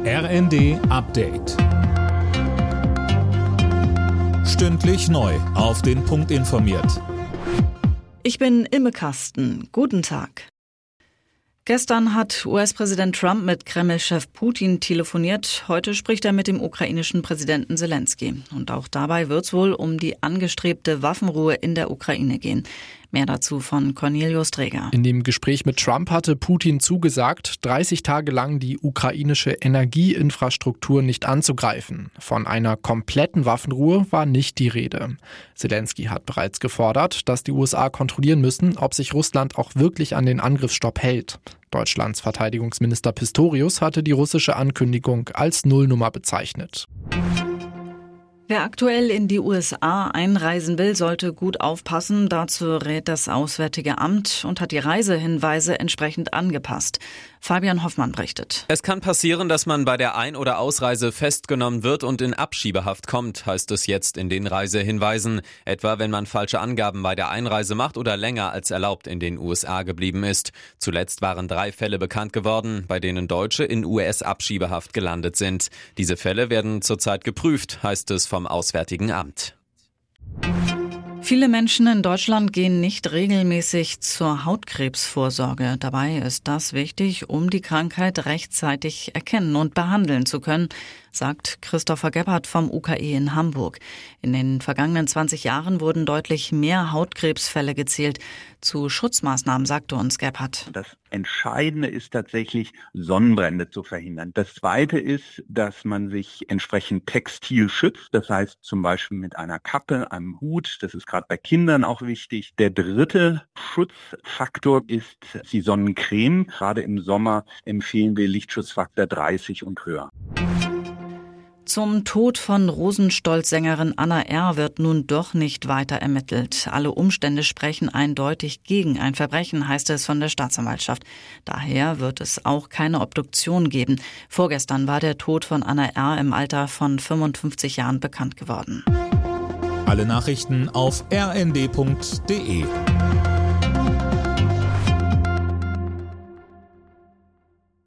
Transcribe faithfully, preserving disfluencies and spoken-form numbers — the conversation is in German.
R N D Update. Stündlich neu auf den Punkt informiert. Ich bin Imme Kasten. Guten Tag. Gestern hat U S-Präsident Trump mit Kreml-Chef Putin telefoniert. Heute spricht er mit dem ukrainischen Präsidenten Selenskyj. Und auch dabei wird es wohl um die angestrebte Waffenruhe in der Ukraine gehen. Mehr dazu von Cornelius Dreger. In dem Gespräch mit Trump hatte Putin zugesagt, dreißig Tage lang die ukrainische Energieinfrastruktur nicht anzugreifen. Von einer kompletten Waffenruhe war nicht die Rede. Selenskyj hat bereits gefordert, dass die U S A kontrollieren müssen, ob sich Russland auch wirklich an den Angriffsstopp hält. Deutschlands Verteidigungsminister Pistorius hatte die russische Ankündigung als Nullnummer bezeichnet. Wer aktuell in die U S A einreisen will, sollte gut aufpassen. Dazu rät das Auswärtige Amt und hat die Reisehinweise entsprechend angepasst. Fabian Hoffmann berichtet. Es kann passieren, dass man bei der Ein- oder Ausreise festgenommen wird und in Abschiebehaft kommt, heißt es jetzt in den Reisehinweisen. Etwa wenn man falsche Angaben bei der Einreise macht oder länger als erlaubt in den U S A geblieben ist. Zuletzt waren drei Fälle bekannt geworden, bei denen Deutsche in U S-Abschiebehaft gelandet sind. Diese Fälle werden zurzeit geprüft, heißt es vom Auswärtigen Amt. Viele Menschen in Deutschland gehen nicht regelmäßig zur Hautkrebsvorsorge. Dabei ist das wichtig, um die Krankheit rechtzeitig erkennen und behandeln zu können, sagt Christopher Gebhardt vom U K E in Hamburg. In den vergangenen zwanzig Jahren wurden deutlich mehr Hautkrebsfälle gezählt. Zu Schutzmaßnahmen sagte uns Gebhardt. Das Entscheidende ist tatsächlich, Sonnenbrände zu verhindern. Das Zweite ist, dass man sich entsprechend textil schützt. Das heißt zum Beispiel mit einer Kappe, einem Hut. Das ist gerade bei Kindern auch wichtig. Der dritte Schutzfaktor ist die Sonnencreme. Gerade im Sommer empfehlen wir Lichtschutzfaktor dreißig und höher. Zum Tod von Rosenstolz-Sängerin Anna R. wird nun doch nicht weiter ermittelt. Alle Umstände sprechen eindeutig gegen ein Verbrechen, heißt es von der Staatsanwaltschaft. Daher wird es auch keine Obduktion geben. Vorgestern war der Tod von Anna R. im Alter von fünfundfünfzig Jahren bekannt geworden. Alle Nachrichten auf r n d punkt d e.